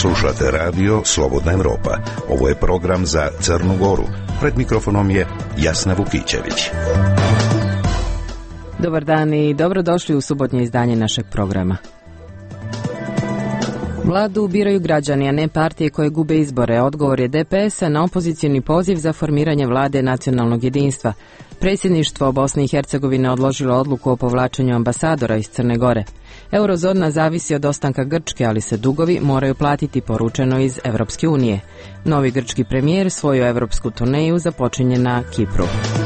Slušate radio Slobodna Evropa. Ovo je program za Crnu Goru. Pred mikrofonom je Jasna Vukićević. Dobar dan i dobrodošli u subotnje izdanje našeg programa. Vladu biraju građani, a ne partije koje gube izbore. Odgovor je DPS-a na opozicijni poziv za formiranje vlade nacionalnog jedinstva. Predsjedništvo Bosne i Hercegovine odložilo odluku o povlačenju ambasadora iz Crne Gore. Eurozona zavisi od ostanka Grčke, ali se dugovi moraju platiti, poručeno iz Evropske unije. Novi grčki premijer svoju evropsku turneju započinje na Kipru.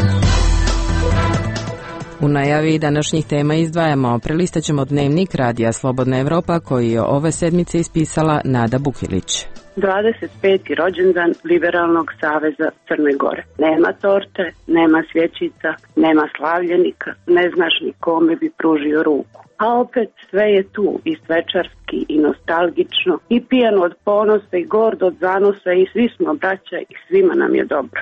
U najavi današnjih tema izdvajamo, prelistat ćemo dnevnik radija Slobodna Evropa koji je ove sedmice ispisala Nada Bukilić. 25. rođendan Liberalnog saveza Crne Gore. Nema torte, nema svjećica, nema slavljenika, ne znaš ni kome bi pružio ruku. A opet sve je tu i svečarski i nostalgično i pijan od ponosa i gord od zanosa i svi smo braća i svima nam je dobro.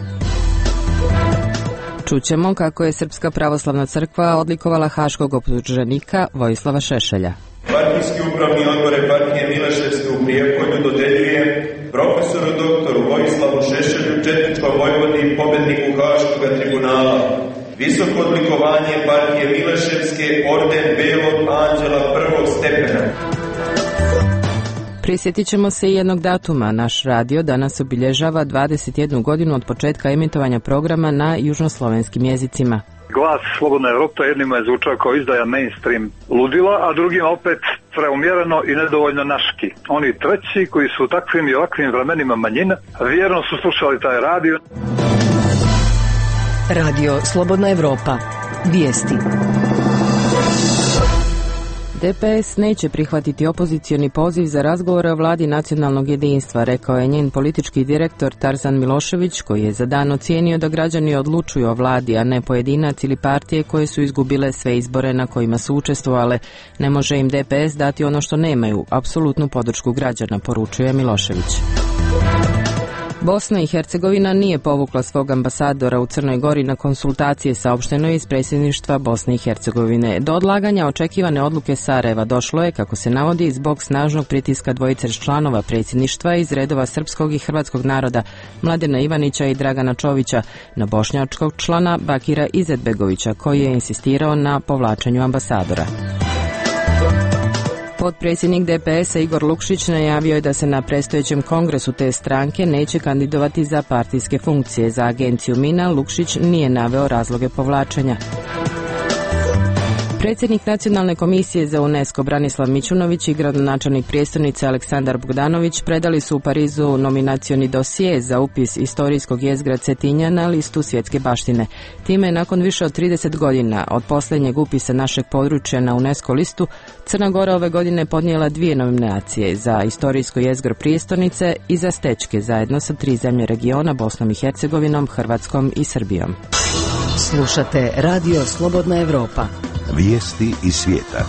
Čućemo kako je Srpska pravoslavna crkva odlikovala haškog optuženika Vojislava Šešelja. Partijski upravni odbor partije Mileševske u Prijepolju dodeljuje profesoru doktoru Vojislavu Šešelju, četničkom vojvodi i pobedniku Haškog tribunala visoko odlikovanje partije Mileševske, orden Belog anđela prvog stepena. Prisjetit ćemo se i jednog datuma. Naš radio danas obilježava 21 godinu od početka emitovanja programa na južnoslovenskim jezicima. Glas Slobodna Evropa jednima je zvučao kao izdaja mainstream ludila, a drugima opet preumjereno i nedovoljno naški. Oni treći koji su u takvim i ovakvim vremenima manjina, vjerno su slušali taj radio. Radio Slobodna Evropa. Vijesti. DPS neće prihvatiti opozicioni poziv za razgovore o vladi nacionalnog jedinstva, rekao je njen politički direktor Tarzan Milošević, koji je za dan ocijenio da građani odlučuju o vladi, a ne pojedinac ili partije koje su izgubile sve izbore na kojima su učestvovale. Ne može im DPS dati ono što nemaju, apsolutnu podršku građana, poručuje Milošević. Bosna i Hercegovina nije povukla svog ambasadora u Crnoj Gori na konsultacije, saopšteno je iz predsjedništva Bosne i Hercegovine. Do odlaganja očekivane odluke Sarajeva došlo je, kako se navodi, zbog snažnog pritiska dvojice članova predsjedništva iz redova srpskog i hrvatskog naroda, Mladena Ivanića i Dragana Čovića, na bošnjačkog člana Bakira Izetbegovića, koji je insistirao na povlačenju ambasadora. Potpredsjednik DPS-a Igor Lukšić najavio je da se na predstojećem kongresu te stranke neće kandidovati za partijske funkcije. Za agenciju Mina Lukšić nije naveo razloge povlačenja. Predsjednik Nacionalne komisije za UNESCO Branislav Mićunović i gradonačelnik prijestolnice Aleksandar Bogdanović predali su u Parizu nominacioni dosije za upis istorijskog jezgra Cetinja na listu svjetske baštine. Time je nakon više od 30 godina od posljednjeg upisa našeg područja na UNESCO listu, Crna Gora ove godine podnijela 2 nominacije za istorijsko jezgro prijestolnice i za stečke zajedno sa 3 zemlje regiona, Bosnom i Hercegovinom, Hrvatskom i Srbijom. Slušate Radio Slobodna Evropa. Vijesti iz svijeta.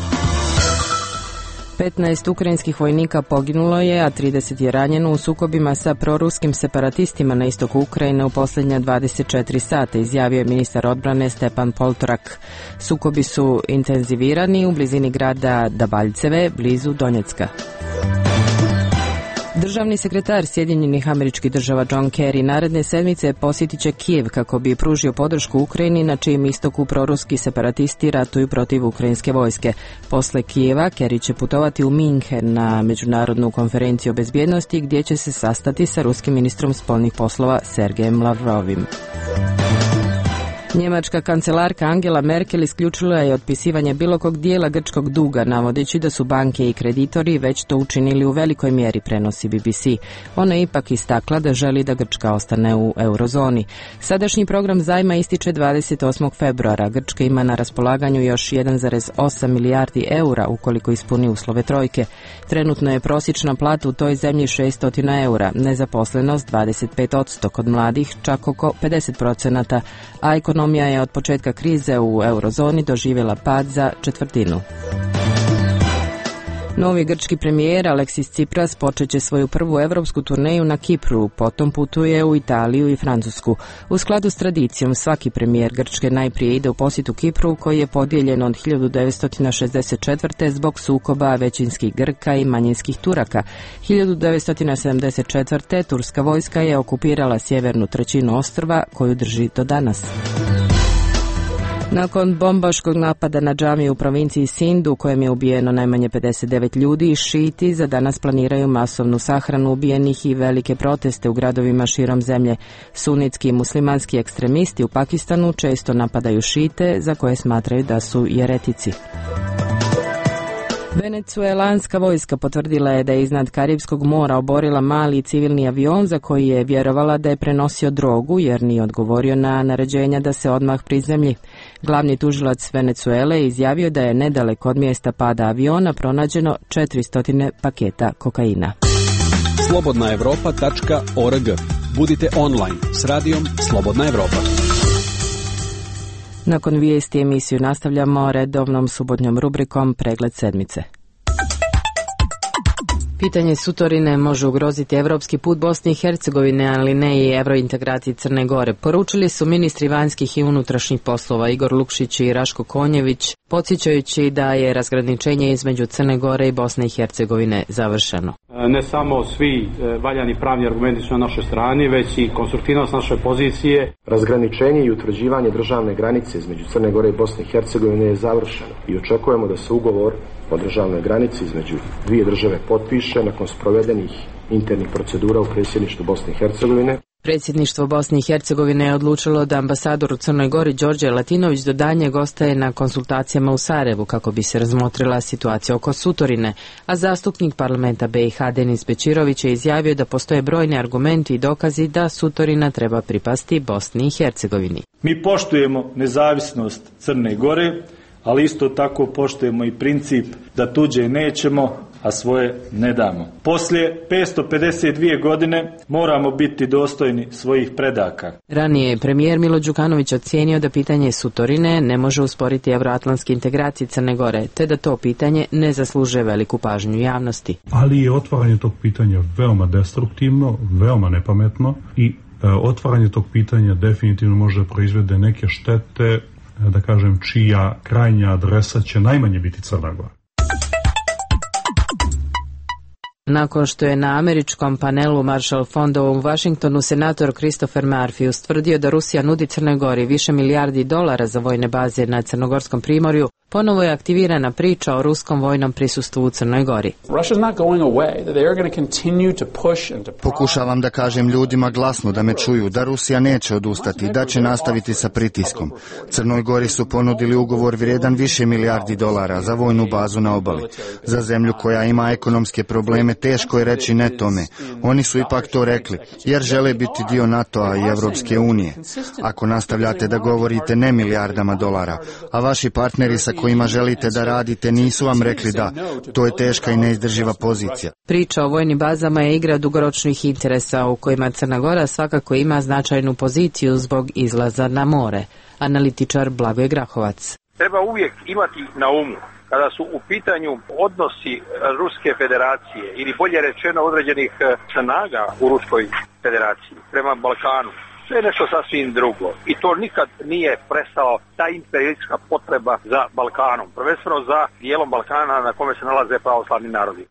15 ukrajinskih vojnika poginulo je, a 30 je ranjeno u sukobima sa proruskim separatistima na istoku Ukrajine u posljednja 24 sata, izjavio je ministar odbrane Stepan Poltorak. Sukobi su intenzivirani u blizini grada Dabaljceve, blizu Donjecka. Državni sekretar Sjedinjenih Američkih Država John Kerry naredne sedmice posjetit će Kijev kako bi pružio podršku Ukrajini, na čijem istoku proruski separatisti ratuju protiv ukrajinske vojske. Posle Kijeva Kerry će putovati u Minhen na međunarodnu konferenciju o bezbjednosti, gdje će se sastati sa ruskim ministrom spoljnih poslova Sergejem Lavrovim. Njemačka kancelarka Angela Merkel isključila je otpisivanje bilo kog dijela grčkog duga, navodeći da su banke i kreditori već to učinili u velikoj mjeri, prenosi BBC. Ona je ipak istakla da želi da Grčka ostane u eurozoni. Sadašnji program zajma ističe 28. februara. Grčka ima na raspolaganju još 1,8 milijardi eura ukoliko ispuni uslove trojke. Trenutno je prosječna plata u toj zemlji 600 eura, nezaposlenost 25%, kod mladih čak oko 50%, a ekonomija je od početka krize u eurozoni doživjela pad za 1/4. Novi grčki premijer Aleksis Tsipras počeće svoju prvu evropsku turneju na Kipru, potom putuje u Italiju i Francusku. U skladu s tradicijom, svaki premijer Grčke najprije ide u posjetu Kipru, koji je podijeljen od 1964. zbog sukoba većinskih Grka i manjinskih Turaka. 1974. turska vojska je okupirala sjevernu trećinu ostrva, koju drži do danas. Nakon bombaškog napada na džamiju u provinciji Sindu, u kojem je ubijeno najmanje 59 ljudi, šiti za danas planiraju masovnu sahranu ubijenih i velike proteste u gradovima širom zemlje. Sunitski i muslimanski ekstremisti u Pakistanu često napadaju šite, za koje smatraju da su jeretici. Venecuelanska vojska potvrdila je da je iznad Karibskog mora oborila mali civilni avion za koji je vjerovala da je prenosio drogu jer nije odgovorio na naređenja da se odmah prizemlji. Glavni tužilac Venecuele izjavio da je nedaleko od mjesta pada aviona pronađeno 400 paketa kokaina. slobodnaevropa.org. Budite online s radijom Slobodna Evropa. Nakon vijesti emisiju nastavljamo redovnom subotnjom rubrikom Pregled sedmice. Pitanje Sutorine može ugroziti evropski put Bosne i Hercegovine, ali ne i evrointegraciji Crne Gore. Poručili su ministri vanjskih i unutrašnjih poslova Igor Lukšić i Raško Konjević, podsjećajući da je razgraničenje između Crne Gore i Bosne i Hercegovine završeno. Ne samo svi valjani pravni argumenti su na našoj strani, već i konstruktivnost naše pozicije. Razgraničenje i utvrđivanje državne granice između Crne Gore i Bosne i Hercegovine je završeno i očekujemo da se ugovor o državnoj granici između dvije države potpiše nakon sprovedenih internih procedura u predsjedništvu Bosne i Hercegovine. Predsjedništvo Bosne i Hercegovine je odlučilo da ambasador u Crnoj Gori Đorđe Latinović do daljnjeg ostaje na konsultacijama u Sarajevu kako bi se razmotrila situacija oko Sutorine, a zastupnik parlamenta BiH Denis Bečirović je izjavio da postoje brojni argumenti i dokazi da Sutorina treba pripasti Bosni i Hercegovini. Mi poštujemo nezavisnost Crne Gore, ali isto tako poštujemo i princip da tuđe nećemo, a svoje ne damo. Poslije 552 godine moramo biti dostojni svojih predaka. Ranije je premijer Milo Đukanović ocijenio da pitanje Sutorine ne može usporiti evroatlantske integracije Crne Gore, te da to pitanje ne zaslužuje veliku pažnju javnosti. Ali je otvaranje tog pitanja veoma destruktivno, veoma nepametno i otvaranje tog pitanja definitivno može proizvede neke štete, da kažem, čija krajnja adresa će najmanje biti Crna Gora. Nakon što je na američkom panelu Marshall Fonda u Washingtonu senator Christopher Murphy ustvrdio da Rusija nudi Crnoj Gori više milijardi dolara za vojne baze na Crnogorskom primorju, ponovo je aktivirana priča o ruskom vojnom prisustvu u Crnoj Gori. Pokušavam da kažem ljudima glasno da me čuju, da Rusija neće odustati, da će nastaviti sa pritiskom. Crnoj Gori su ponudili ugovor vrijedan više milijardi dolara za vojnu bazu na obali. Za zemlju koja ima ekonomske probleme teško je reći ne tome. Oni su ipak to rekli, jer žele biti dio NATO-a i Evropske unije. Ako nastavljate da govorite ne milijardama dolara, a vaši partneri sa kojima želite da radite nisu vam rekli da, to je teška i neizdrživa pozicija. Priča o vojnim bazama je igra dugoročnih interesa u kojima Crna Gora svakako ima značajnu poziciju zbog izlaza na more. Analitičar Blagoje Grahovac. Treba uvijek imati na umu kada su u pitanju odnosi Ruske federacije ili bolje rečeno određenih snaga u Ruskoj federaciji prema Balkanu. To je nešto sasvim drugo i to nikad nije prestao ta imperialistička potreba za Balkanom, prvenstveno za dijelom Balkana na kome se nalaze pravoslavni narodi.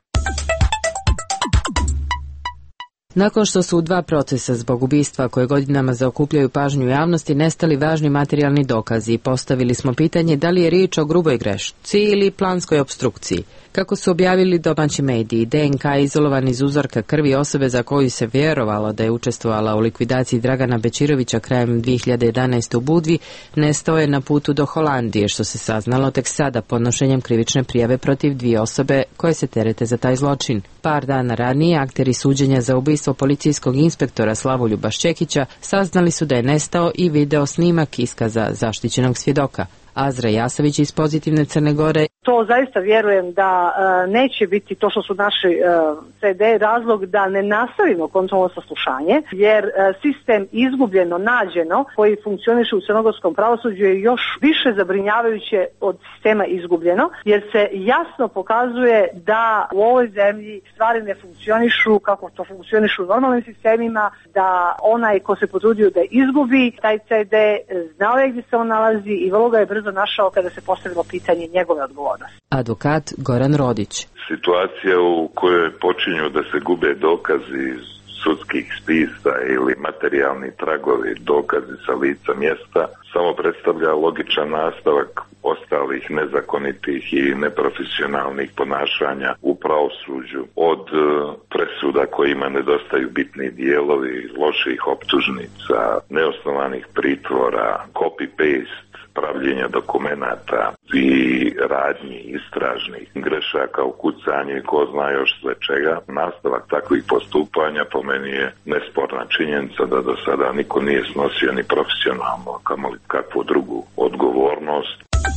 Nakon što su u dva procesa zbog ubistva koje godinama zaokupljaju pažnju javnosti nestali važni materijalni dokazi, postavili smo pitanje da li je riječ o gruboj grešci ili planskoj opstrukciji. Kako su objavili domaći mediji, DNK izolovan iz uzorka krvi osobe za koju se vjerovalo da je učestvovala u likvidaciji Dragana Bečirovića krajem 2011. u Budvi, nestao je na putu do Holandije, što se saznalo tek sada podnošenjem krivične prijave protiv dvije osobe koje se terete za taj zločin. Par dana ranije akteri suđenja za ubistvo policijskog inspektora Slavoljuba Šćekića saznali su da je nestao i video snimak iskaza zaštićenog svjedoka. Azra Jasavić iz Pozitivne Crne Gore. to zaista vjerujem da neće biti to što su naši CD razlog da ne nastavimo kontrolno saslušanje, jer sistem izgubljeno, nađeno koji funkcioniše u crnogorskom pravosuđu je još više zabrinjavajuće od sistema izgubljeno, jer se jasno pokazuje da u ovoj zemlji stvari ne funkcionišu kako to funkcionišu u normalnim sistemima, da onaj ko se potrudio da izgubi taj CD znao je gdje se on nalazi i vrlo ga je brzo našao kada se postavilo pitanje njegove odgovornosti. Advokat Goran Rodić. Situacija u kojoj počinju da se gube dokazi iz sudskih spisa ili materijalni tragovi, dokazi sa lica mjesta, samo predstavlja logičan nastavak ostalih nezakonitih i neprofesionalnih ponašanja u pravosuđu, od presuda kojima nedostaju bitni dijelovi, loših optužnica, neosnovanih pritvora, copy-paste, pravljenja dokumenata i radnji istražnih grešaka u kucanju i ko zna još sve čega. Nastavak takvih postupanja po meni je nesporna činjenica da do sada niko nije snosio ni profesionalno, kamoli kakvu drugu odgovornost.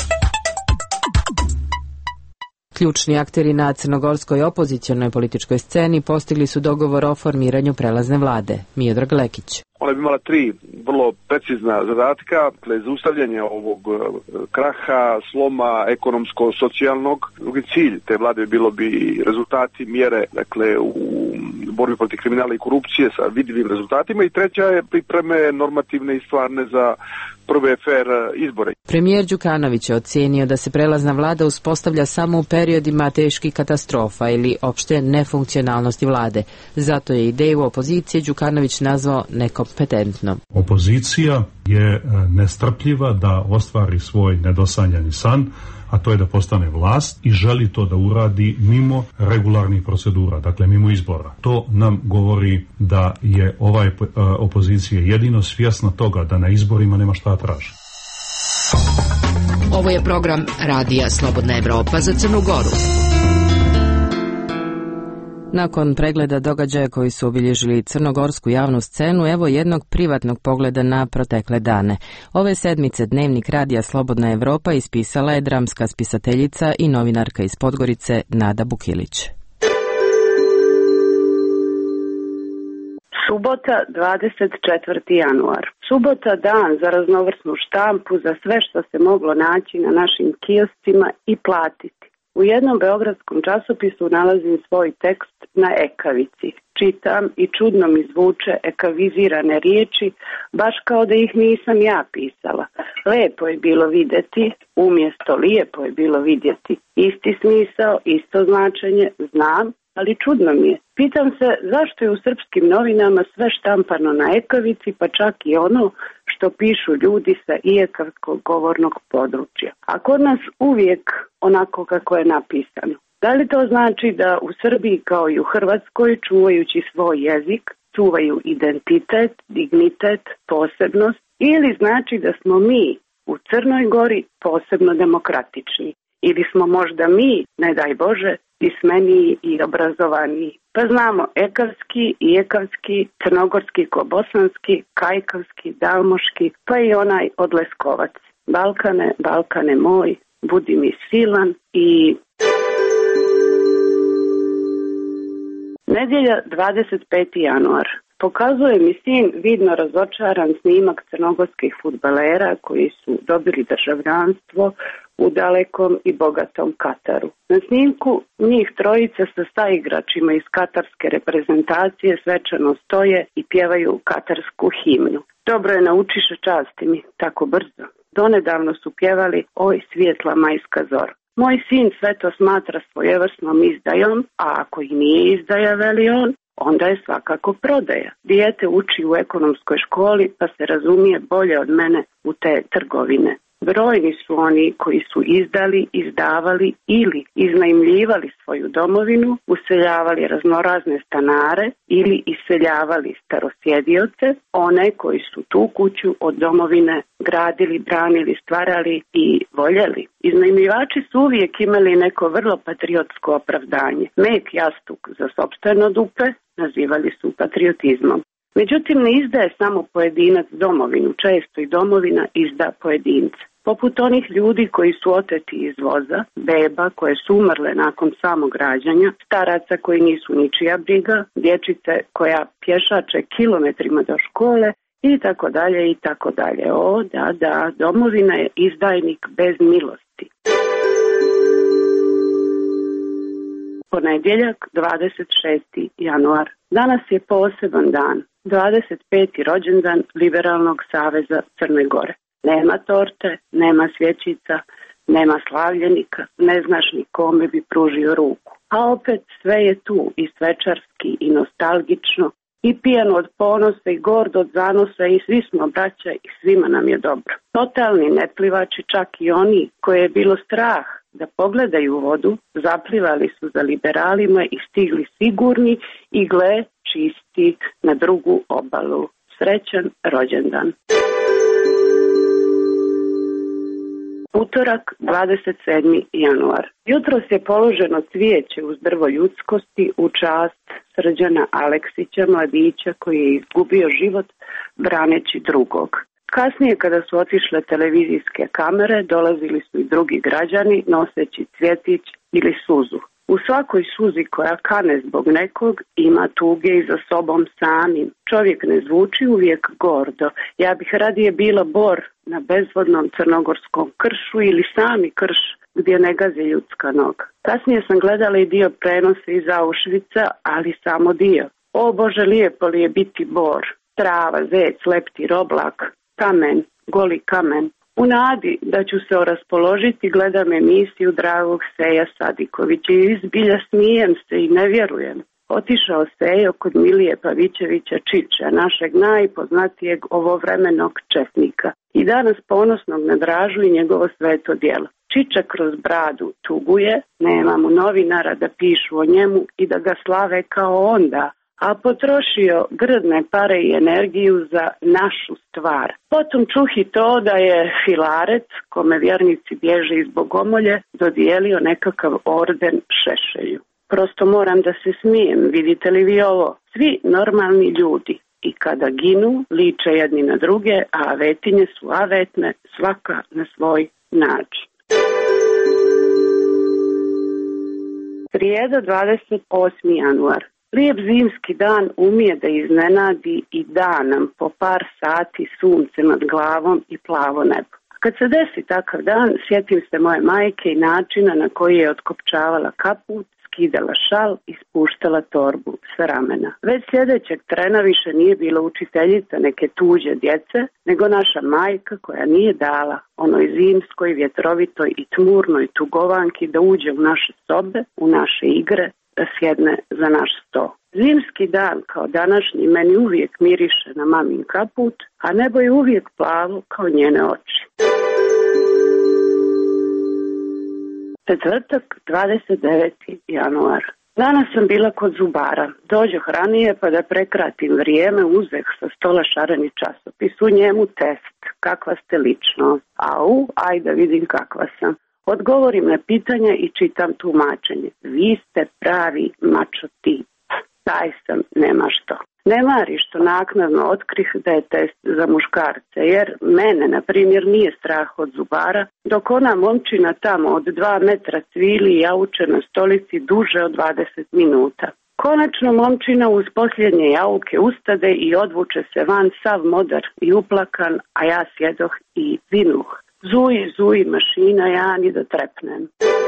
Ključni akteri na crnogorskoj opozicionoj političkoj sceni postigli su dogovor o formiranju prelazne vlade. Miodrag Lekić. Ona bi imala 3 vrlo precizna zadatka, dakle zaustavljanje ovog kraha, sloma ekonomsko-socijalnog. Drugi cilj te vlade bilo bi rezultati mjere, dakle u borbi protiv kriminala i korupcije sa vidljivim rezultatima, i treća je pripreme normativne i stvarne za prve fair izbore. Premijer Đukanović je ocijenio da se prelazna vlada uspostavlja samo u periodima teških katastrofa ili opšte nefunkcionalnosti vlade. Zato je ideju opozicije Đukanović nazvao nekompetentnom. Opozicija je nestrpljiva da ostvari svoj nedosanjani san, a to je da postane vlast i želi to da uradi mimo regularnih procedura, dakle mimo izbora. To nam govori da je ova opozicija jedino svjesna toga da na izborima nema šta traži. Ovo je program Radija Slobodna Evropa za Crnu Goru. Nakon pregleda događaja koji su obilježili crnogorsku javnu scenu, evo jednog privatnog pogleda na protekle dane. Ove sedmice Dnevnik Radija Slobodna Evropa ispisala je dramska spisateljica i novinarka iz Podgorice Nada Bukilić. Subota, 24. januar. Subota, dan za raznovrsnu štampu, za sve što se moglo naći na našim kioscima i platiti. U jednom beogradskom časopisu nalazim svoj tekst na ekavici. Čitam i čudno mi zvuče ekavizirane riječi, baš kao da ih nisam ja pisala. Lepo je bilo vidjeti, umjesto lijepo je bilo vidjeti. Isti smisao, isto značenje, znam, ali čudno mi je. Pitam se zašto je u srpskim novinama sve štampano na ekavici, pa čak i ono što pišu ljudi sa ijekavskog govornog područja. A kod nas uvijek onako kako je napisano. Da li to znači da u Srbiji kao i u Hrvatskoj, čuvajući svoj jezik, čuvaju identitet, dignitet, posebnost, ili znači da smo mi u Crnoj Gori posebno demokratični? Ili smo možda mi, ne daj Bože, pismeniji i obrazovaniji? Pa znamo ekavski, ijekavski, crnogorski ko bosanski, kajkavski, dalmoški, pa i onaj od Leskovac. Balkane, Balkane moj, budi mi silan i... Nedjelja, 25. januar. Pokazuje mi sin vidno razočaran snimak crnogorskih fudbalera koji su dobili državljanstvo u dalekom i bogatom Kataru. Na snimku njih trojica sa saigračima iz katarske reprezentacije svečano stoje i pjevaju katarsku himnu. Dobro je, naučiše, časti mi, tako brzo. Donedavno su pjevali Oj svijetla majska zora. Moj sin sve to smatra svojevrsnom izdajom, a ako i nije izdaja, veli on, onda je svakako prodaja. Dijete uči u ekonomskoj školi pa se razumije bolje od mene u te trgovine. Brojni su oni koji su izdali, izdavali ili iznajmljivali svoju domovinu, useljavali raznorazne stanare ili iseljavali starosjedioce, one koji su tu kuću od domovine gradili, branili, stvarali i voljeli. Iznajmljivači su uvijek imali neko vrlo patriotsko opravdanje. Mek jastuk za sopstveno dupe nazivali su patriotizmom. Međutim, ne izdaje samo pojedinac domovinu, često i domovina izda pojedinca. poput onih ljudi koji su oteti iz voza, beba koje su umrle nakon samog rađanja, staraca koji nisu ničija briga, dječice koja pješače kilometrima do škole i tako dalje i tako dalje. O, da, domovina je izdajnik bez milosti. Ponedjeljak, 26. januar. Danas je poseban dan, 25. rođendan Liberalnog saveza Crne Gore. Nema torte, nema svjećica, nema slavljenika, ne znaš ni kome bi pružio ruku. A opet sve je tu i svečarski i nostalgično i pijano od ponosa i gordo od zanosa i svi smo braća i svima nam je dobro. Totalni neplivači, čak i oni koje je bilo strah da pogledaju vodu, zaplivali su za liberalima i stigli sigurni i gle čisti na drugu obalu. Srećan rođendan. Utorak, 27. januar. Jutros je položeno cvijeće uz drvo ljudskosti u čast Srđana Aleksića, mladića koji je izgubio život braneći drugog. Kasnije, kada su otišle televizijske kamere, dolazili su i drugi građani noseći cvjetić ili suzu. U svakoj suzi koja kane zbog nekog ima tuge i za sobom samim. Čovjek ne zvuči uvijek gordo. Ja bih radije bila bor na bezvodnom crnogorskom kršu ili sami krš gdje ne gazi ljudska noga. Kasnije sam gledala i dio prenosa iz Auschwitza, ali samo dio. O Bože, lijepo li je biti bor. Trava, zec, leptir, oblak, kamen, goli kamen. U nadi da ću se oraspoložiti gledam emisiju dragog Seja Sadikovića i izbilja smijem se i ne vjerujem. Otišao Sejo kod Milije Pavićevića Čiča, našeg najpoznatijeg ovovremenog četnika, i danas ponosnog na Dražu i njegovo sveto djelo. Čiča kroz bradu tuguje, nema mu novinara da pišu o njemu i da ga slave kao onda, a potrošio grdne pare i energiju za našu stvar. Potom čuhi to da je Filaret, kome vjernici bježe iz Bogomolje, dodijelio nekakav orden Šešelju. Prosto moram da se smijem, vidite li vi ovo? Svi normalni ljudi i kada ginu liče jedni na druge, a avetinje su avetne, svaka na svoj način. Srijeda, 28. januar. Lijep zimski dan umije da iznenadi i da nam po par sati sunce nad glavom i plavo nebo. Kad se desi takav dan, sjetim se moje majke i načina na koji je otkopčavala kaput, skidala šal i spuštala torbu sa ramena. Već sljedećeg trena više nije bila učiteljica neke tuđe djece, nego naša majka koja nije dala onoj zimskoj, vjetrovitoj i tmurnoj tugovanki da uđe u naše sobe, u naše igre, da sjedne za naš sto. Zimski dan kao današnji meni uvijek miriše na mamin kaput, a nebo je uvijek plavo kao njene oči. Četvrtak, 29. januar. Danas sam bila kod zubara. Dođoh ranije pa da prekratim vrijeme, uzeh sa stola šareni časopis. U njemu test. Kakva ste ličnost? Au, ajde vidim kakva sam. Odgovorim na pitanja i čitam tumačenje. Vi ste pravi mačo tip. Taj sam, nema što. Ne mari što naknadno otkrih da je test za muškarce, jer mene, na primjer, nije strah od zubara, dok ona momčina tamo od 2 metra cvili i jauče na stolici duže od 20 minuta. Konačno momčina uz posljednje jauke ustade i odvuče se van sav modar i uplakan, a ja sjedoh i vinuh. Zuji mašina, ja ni da trepnem.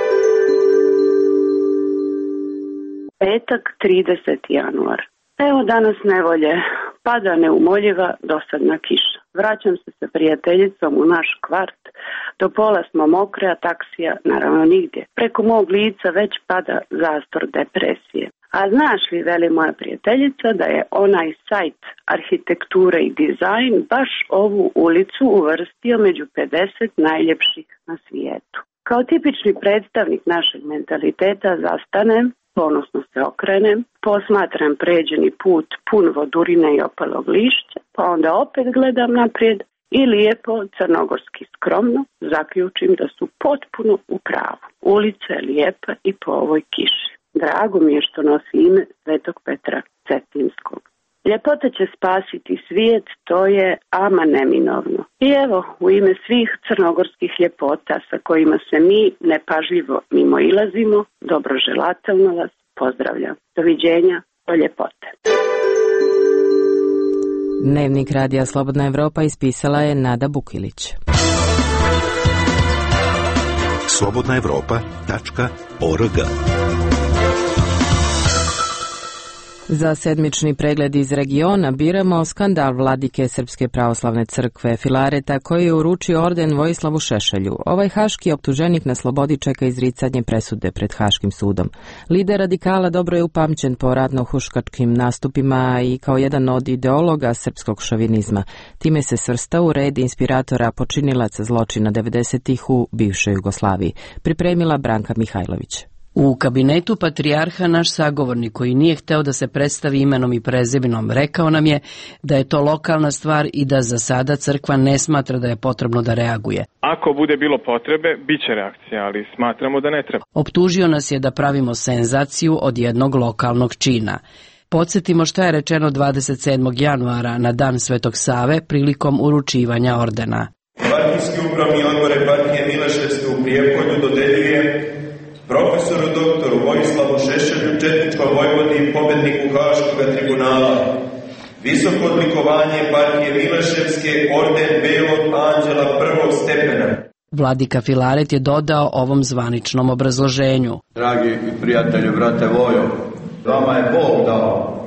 Petak, 30. januar. Evo danas nevolje, pada neumoljiva dosadna kiša. Vraćam se sa prijateljicom u naš kvart, do pola smo mokre, a taksija naravno nigdje. Preko mog lica već pada zastor depresije. A znaš li, veli moja prijateljica, da je onaj sajt arhitekture i dizajn baš ovu ulicu uvrstio među 50 najljepših na svijetu. Kao tipični predstavnik našeg mentaliteta zastanem, ponosno se okrenem, posmatram pređeni put pun vodurine i opalog lišća, pa onda opet gledam naprijed i lijepo, crnogorski skromno, zaključim da su potpuno u pravu. Ulica je lijepa i po ovoj kiši. Drago mi je što nosi ime Svetog Petra Cetinskog. Ljepota će spasiti svijet, to je ama neminovno. I evo, u ime svih crnogorskih ljepota sa kojima se mi nepažljivo mimoilazimo, dobroželatelno vas pozdravljam. Doviđenja, do ljepote. Dnevnik Radija Slobodna Evropa ispisala je Nada Bukilić. slobodnaevropa.org. Za sedmični pregled iz regiona biramo skandal vladike Srpske pravoslavne crkve Filareta koji je uručio orden Vojislavu Šešelju. Ovaj haški optuženik na slobodi čeka izricanje presude pred Haškim sudom. Lider radikala dobro je upamćen po ratno-huškačkim nastupima i kao jedan od ideologa srpskog šovinizma. Time se svrsta u red inspiratora počinilaca zločina 90-ih u bivšoj Jugoslaviji. Pripremila Branka Mihajlović. U kabinetu patrijarha naš sagovornik koji nije hteo da se predstavi imenom i prezimenom rekao nam je da je to lokalna stvar i da za sada crkva ne smatra da je potrebno da reaguje. Ako bude bilo potrebe, bit će reakcija, ali smatramo da ne treba. Optužio nas je da pravimo senzaciju od jednog lokalnog čina. Podsjetimo šta je rečeno 27. januara na dan Svetog Save prilikom uručivanja ordena. Partijski upravni odbor eparhije Mileševske u Prijepolju dodeljuje profesoru doktoru Vojislavu Šešelju, četničkom vojvodi i pobedniku Haškog tribunala, visoko odlikovanje eparhije Mileševske, orden Belog anđela prvog stepena. Vladika Filaret je dodao ovom zvaničnom obrazloženju. Dragi prijatelji, brate Vojo, vama je Bog dao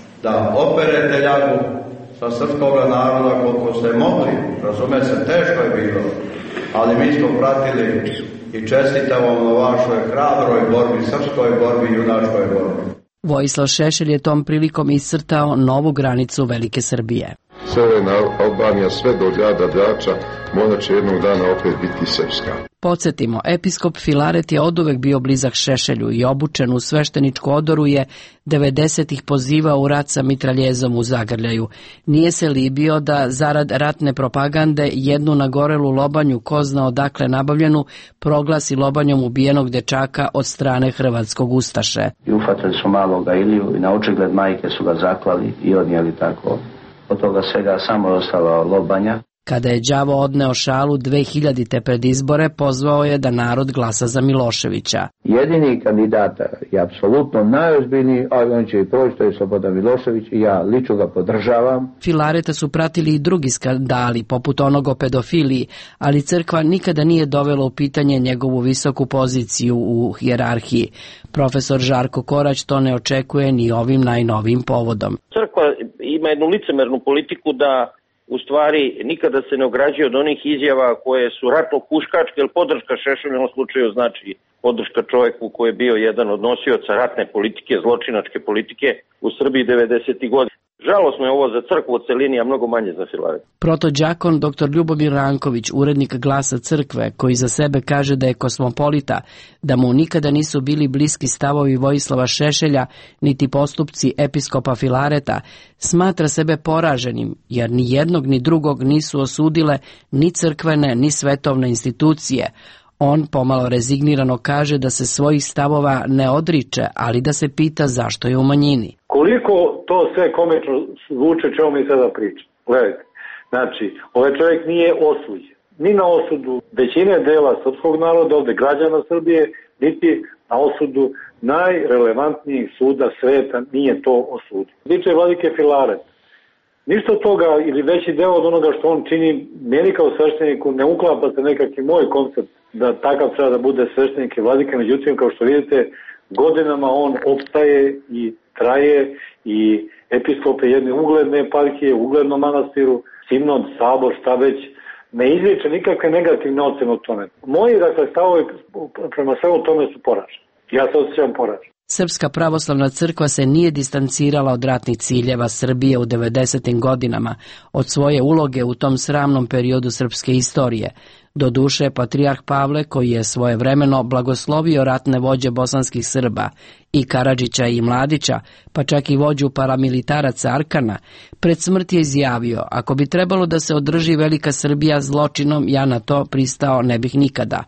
da operete ljagu sa srpskog naroda koliko ste mogli. Razume se, teško je bilo, ali mi smo pratili i čestitamo na vašoj hrabroj borbi, srpskoj borbi i junačkoj borbi. Vojislav Šešelj je tom prilikom iscrtao novu granicu Velike Srbije. Severna Albanija sve do grada Drača možda će jednog dana opet biti srpska. Podsjetimo, episkop Filaret je oduvek bio blizak Šešelju i obučen u svešteničku odoru je 90-ih pozivao u rat sa mitraljezom u zagrljaju. Nije se libio da zarad ratne propagande jednu nagorelu lobanju, ko zna odakle nabavljenu, proglasi lobanjom ubijenog dečaka od strane hrvatskog ustaše. I ufatili su maloga Iliju i na očigled majke su ga zaklali i odnijeli tako. Od toga svega samo ostala lobanja. Kada je đavo odneo šalu 2000. pred izbore, pozvao je da narod glasa za Miloševića. Jedini kandidat je apsolutno najozbiljniji, ali on će i proći, to je Slobodan Milošević i ja lično ga podržavam. Filareta su pratili i drugi skandali, poput onog o pedofiliji, ali crkva nikada nije dovela u pitanje njegovu visoku poziciju u hijerarhiji. Profesor Žarko Korać to ne očekuje ni ovim najnovijim povodom. Crkva ima jednu licemernu politiku da u stvari nikada se ne ograđuje od onih izjava koje su ratno-huškačke, jer podrška Šešelju u ovom slučaju znači podrška čovjeku koji je bio jedan od nosioca ratne politike, zločinačke politike u Srbiji 90. godina. Žalosno je ovo za crkvu u celini, a mnogo manje za Filaret. Protođakon dr. Ljubomir Ranković, urednik Glasa crkve, koji za sebe kaže da je kosmopolita, da mu nikada nisu bili bliski stavovi Vojislava Šešelja, niti postupci episkopa Filareta, smatra sebe poraženim, jer ni jednog ni drugog nisu osudile ni crkvene, ni svetovne institucije. On pomalo rezignirano kaže da se svojih stavova ne odriče, ali da se pita zašto je u manjini. Koliko to sve komično zvuče čemu mi sada pričamo? Gledajte, znači, ovaj čovjek nije osuđen. Ni na osudu većine dela srpskog naroda, ovde građana Srbije, niti na osudu najrelevantnijih suda sveta nije to osudio. Tiče vladike Filaret. Ništa od toga ili veći deo od onoga što on čini, meni kao svešteniku ne uklapa se nekakvi moj koncept da takav treba da bude sveštenik i vladika, međutim kao što vidite godinama on opstaje i traje i episkop je jedne ugledne eparhije, uglednom manastiru, sinod, sabor, šta već, ne izriče nikakve negativne ocene o tome. Moji, dakle, stavovi prema svemu tome su poraženi. Ja se osjećam poražen. Srpska pravoslavna crkva se nije distancirala od ratnih ciljeva Srbije u 90. godinama, od svoje uloge u tom sramnom periodu srpske istorije. Doduše, patrijarh Pavle, koji je svojevremeno blagoslovio ratne vođe bosanskih Srba, i Karadžića i Mladića, pa čak i vođu paramilitaraca Arkana, pred smrt je izjavio: ako bi trebalo da se održi velika Srbija zločinom, ja na to pristao ne bih nikada.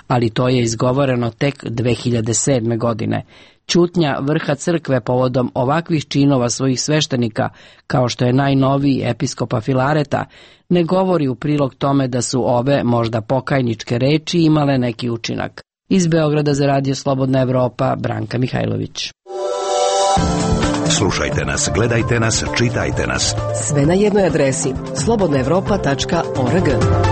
ali to je izgovoreno tek 2007. godine. Ćutnja vrha crkve povodom ovakvih činova svojih sveštenika, kao što je najnoviji episkopa Filareta, ne govori u prilog tome da su ove možda pokajničke reči imale neki učinak. Iz Beograda za Radio Slobodna Evropa, Branka Mihajlović. Slušajte nas, gledajte nas, čitajte nas. Sve na jednoj adresi slobodnaevropa.org.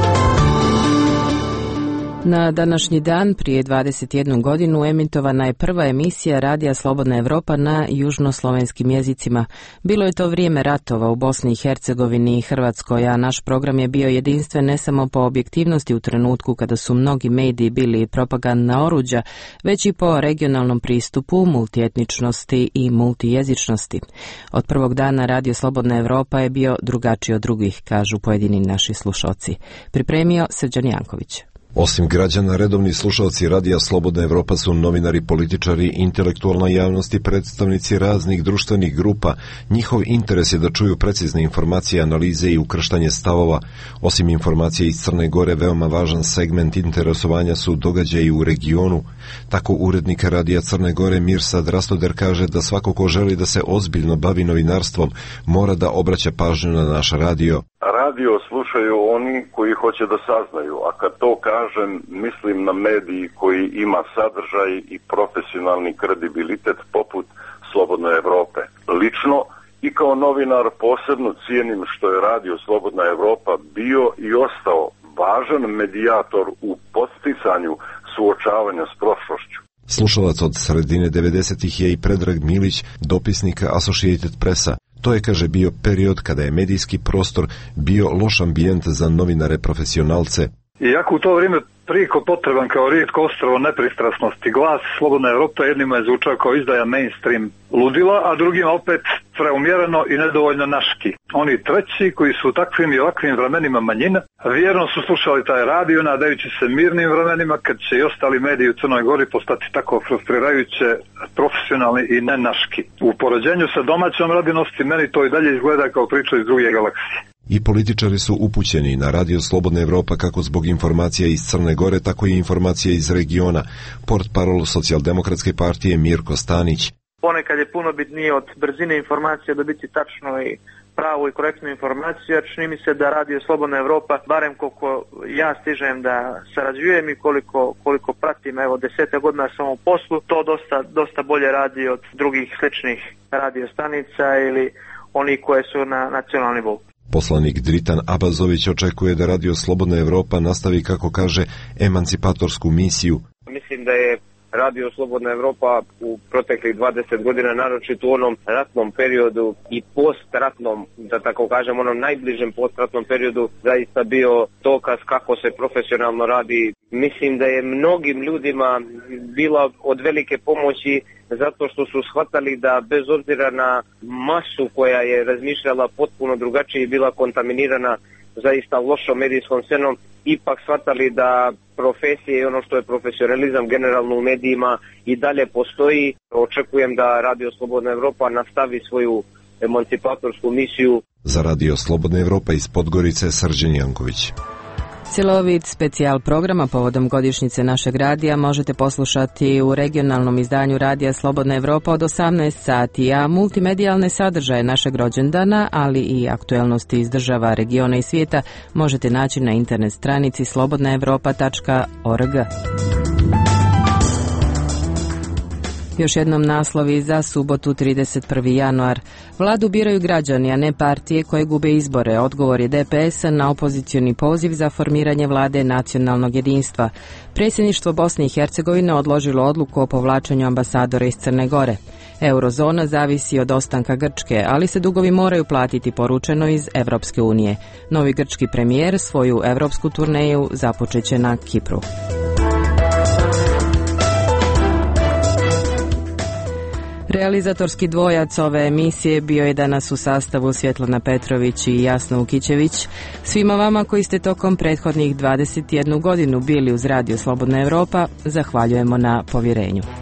Na današnji dan prije 21 godinu emitovana je prva emisija Radija Slobodna Evropa na južnoslovenskim jezicima. Bilo je to vrijeme ratova u Bosni i Hercegovini i Hrvatskoj, a naš program je bio jedinstven ne samo po objektivnosti u trenutku kada su mnogi mediji bili propagandna oruđa, već i po regionalnom pristupu, multietničnosti i multijezičnosti. Od prvog dana Radio Slobodna Evropa je bio drugačiji od drugih, kažu pojedini naši slušalci. Pripremio Srđan Janković. Osim građana, redovni slušalci Radija Slobodna Evropa su novinari, političari, intelektualna javnost i predstavnici raznih društvenih grupa. Njihov interes je da čuju precizne informacije, analize i ukrštanje stavova. Osim informacije iz Crne Gore, veoma važan segment interesovanja su događaji u regionu. Tako urednik Radija Crne Gore Mirsad Rastoder kaže da svako ko želi da se ozbiljno bavi novinarstvom mora da obraća pažnju na naš radio. Radio slušaju oni koji hoće da saznaju, a kad to kažem, mislim na mediji koji ima sadržaj i profesionalni kredibilitet poput Slobodne Evrope. Lično i kao novinar posebno cijenim što je Radio Slobodna Evropa bio i ostao važan medijator u podsticanju suočavanja s prošlošću. Slušalac od sredine 90-ih je i Predrag Milić, dopisnik Associated Pressa. To je, kaže, bio period kada je medijski prostor bio loš ambijent za novinare profesionalce. Iako u to vrijeme prijeko potreban kao rijetko ostrvo nepristrasnosti, glas Slobodna Evropa jednima je zvučao kao izdaja mainstream ludila, a drugima opet preumjereno i nedovoljno naški. Oni treći koji su u takvim i ovakvim vremenima manjina, vjerno su slušali taj radio, nadajući se mirnim vremenima kad će i ostali mediji u Crnoj Gori postati tako frustrirajuće, profesionalni i nenaški. U poređenju sa domaćom radinosti meni to i dalje izgleda kao priča iz druge galaksije. I političari su upućeni na Radio Slobodna Evropa kako zbog informacija iz Crne Gore, tako i informacija iz regiona. Portparol Socijaldemokratske partije Mirko Stanić. Ponekad je puno bitnije od brzine informacije dobiti tačno i pravu i korektnu informaciju, jer čini mi se da Radio Slobodna Evropa, barem koliko ja stižem da sarađujem i koliko pratim, evo 10 godina sam u poslu, to dosta bolje radi od drugih sličnih radio stanica ili oni koje su na nacionalnom nivou. Poslanik Dritan Abazović očekuje da Radio Slobodna Evropa nastavi, kako kaže, emancipatorsku misiju. Mislim da je Radio Slobodna Evropa u proteklih 20 godina, naročito u onom ratnom periodu i postratnom, da tako kažem, onom najbližem postratnom periodu, zaista bio dokaz kako se profesionalno radi. Mislim da je mnogim ljudima bila od velike pomoći zato što su shvatali da bez obzira na masu koja je razmišljala potpuno drugačije i bila kontaminirana zaista lošom medijskom scenom, ipak shvatali da profesije i ono što je profesionalizam generalno u medijima i dalje postoji. Očekujem da Radio Slobodna Evropa nastavi svoju emancipatorsku misiju. Za Radio Slobodna Evropa iz Podgorice, Srđan Janković. Cjelovit specijal programa povodom godišnjice našeg radija možete poslušati u regionalnom izdanju Radija Slobodna Evropa od 18 sati, a multimedijalne sadržaje našeg rođendana, ali i aktuelnosti iz država, regiona i svijeta možete naći na internet stranici slobodnaevropa.org. Još jednom naslovi za subotu 31. januar. Vladu biraju građani, a ne partije koje gube izbore. Odgovor je DPS-a na opozicioni poziv za formiranje vlade nacionalnog jedinstva. Predsjedništvo Bosne i Hercegovine odložilo odluku o povlačenju ambasadora iz Crne Gore. Eurozona zavisi od ostanka Grčke, ali se dugovi moraju platiti, poručeno iz Evropske unije. Novi grčki premijer svoju evropsku turneju započeće na Kipru. Realizatorski dvojac ove emisije bio je danas u sastavu Svjetlana Petrović i Jasna Ukićević. Svima vama koji ste tokom prethodnih 21 godinu bili uz Radio Slobodna Evropa, zahvaljujemo na povjerenju.